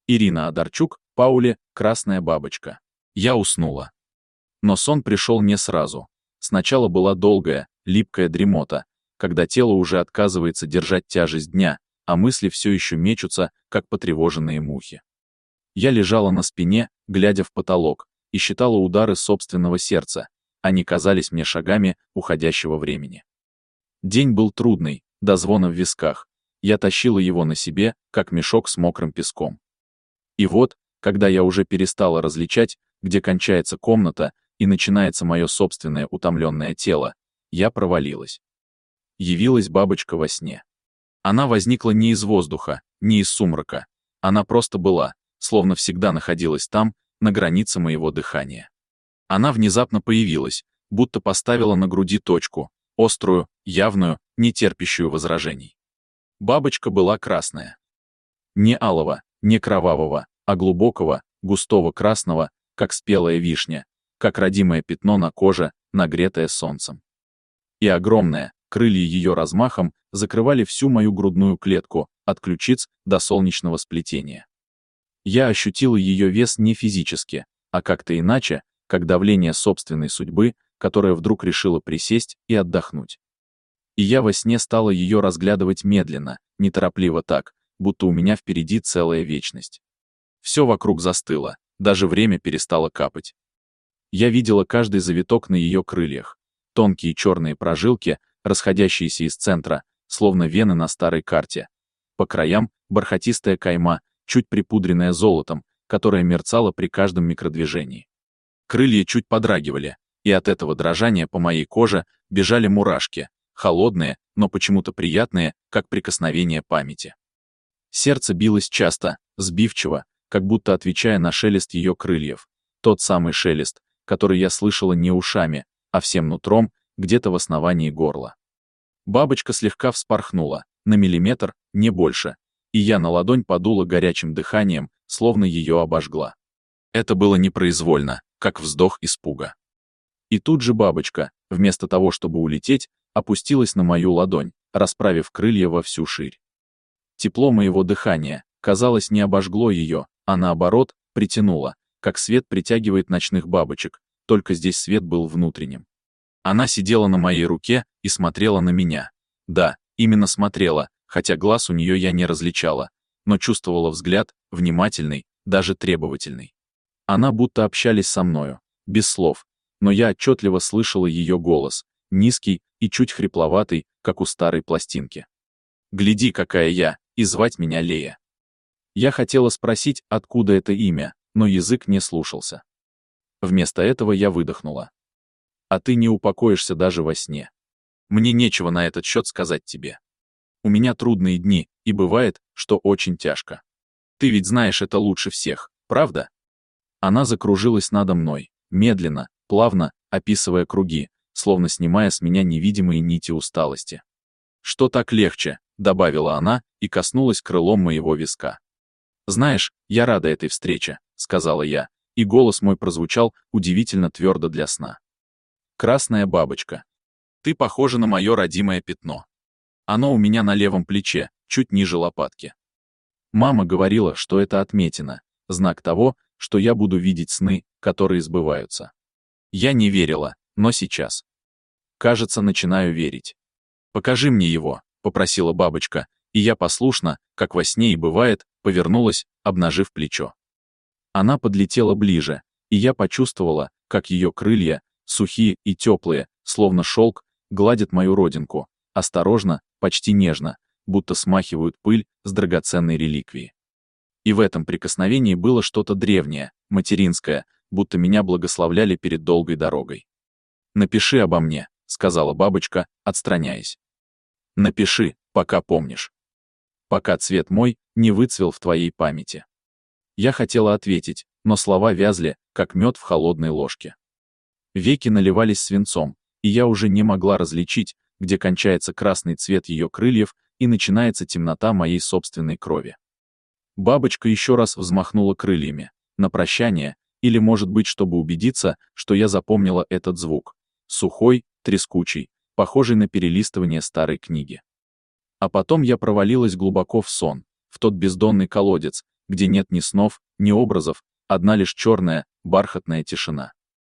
Ирина Одарчук, Пауле, «Красная бабочка». Я уснула. Но сон пришел не сразу. Сначала была долгая, липкая дремота, когда тело уже отказывается держать тяжесть дня, а мысли все еще мечутся, как потревоженные мухи. Я лежала на спине, глядя в потолок, и считала удары собственного сердца. Они казались мне шагами уходящего времени. День был трудный, до звона в висках. Я тащила его на себе, как мешок с мокрым песком. И вот, когда я уже перестала различать, где кончается комната и начинается мое собственное утомленное тело, я провалилась. Явилась бабочка во сне. Она возникла не из воздуха, не из сумрака. Она просто была, словно всегда находилась там, на границе моего дыхания. Она внезапно появилась, будто поставила на груди точку, острую, явную, не терпящую возражений. Бабочка была красная. Не алого, не кровавого, а глубокого, густого красного, как спелая вишня, как родимое пятно на коже, нагретое солнцем. И огромное, крылья ее размахом закрывали всю мою грудную клетку, от ключиц до солнечного сплетения. Я ощутила ее вес не физически, а как-то иначе, как давление собственной судьбы, которая вдруг решила присесть и отдохнуть. И я во сне стала ее разглядывать медленно, неторопливо так, будто у меня впереди целая вечность. Все вокруг застыло, даже время перестало капать. Я видела каждый завиток на ее крыльях, тонкие черные прожилки, расходящиеся из центра, словно вены на старой карте. По краям бархатистая кайма, чуть припудренная золотом, которая мерцала при каждом микродвижении. Крылья чуть подрагивали, и от этого дрожания по моей коже бежали мурашки, холодные, но почему-то приятные, как прикосновение памяти. Сердце билось часто, сбивчиво, как будто отвечая на шелест ее крыльев. Тот самый шелест, который я слышала не ушами, а всем нутром, где-то в основании горла. Бабочка слегка вспорхнула, на миллиметр, не больше, и я на ладонь подула горячим дыханием, словно ее обожгла. Это было непроизвольно, как вздох испуга. И тут же бабочка, вместо того, чтобы улететь, опустилась на мою ладонь, расправив крылья во всю ширь. Тепло моего дыхания, казалось, не обожгло ее, а наоборот, притянуло, как свет притягивает ночных бабочек, только здесь свет был внутренним. Она сидела на моей руке и смотрела на меня. Да, именно смотрела, хотя глаз у нее я не различала, но чувствовала взгляд, внимательный, даже требовательный. Она будто общались со мною, без слов, но я отчетливо слышала ее голос, низкий и чуть хрипловатый, как у старой пластинки. «Гляди, какая я, и звать меня Лея». Я хотела спросить, откуда это имя, но язык не слушался. Вместо этого я выдохнула. «А ты не упокоишься даже во сне. Мне нечего на этот счет сказать тебе. У меня трудные дни, и бывает, что очень тяжко. Ты ведь знаешь это лучше всех, правда?» Она закружилась надо мной, медленно, плавно, описывая круги, словно снимая с меня невидимые нити усталости. «Что так легче?» — добавила она и коснулась крылом моего виска. «Знаешь, я рада этой встрече», — сказала я, и голос мой прозвучал удивительно твердо для сна. «Красная бабочка. Ты похожа на мое родимое пятно. Оно у меня на левом плече, чуть ниже лопатки. Мама говорила, что это отметина, знак того, что я буду видеть сны, которые сбываются. Я не верила, но сейчас. Кажется, начинаю верить. «Покажи мне его», — попросила бабочка, и я послушно, как во сне и бывает, повернулась, обнажив плечо. Она подлетела ближе, и я почувствовала, как ее крылья, сухие и теплые, словно шелк, гладят мою родинку, осторожно, почти нежно, будто смахивают пыль с драгоценной реликвии. И в этом прикосновении было что-то древнее, материнское, будто меня благословляли перед долгой дорогой. «Напиши обо мне», — сказала бабочка, отстраняясь. «Напиши, пока помнишь. Пока цвет мой не выцвел в твоей памяти». Я хотела ответить, но слова вязли, как мед в холодной ложке. Веки наливались свинцом, и я уже не могла различить, где кончается красный цвет ее крыльев и начинается темнота моей собственной крови. Бабочка еще раз взмахнула крыльями, на прощание, или, может быть, чтобы убедиться, что я запомнила этот звук. Сухой, трескучий, похожий на перелистывание старой книги. А потом я провалилась глубоко в сон, в тот бездонный колодец, где нет ни снов, ни образов, одна лишь черная, бархатная тишина.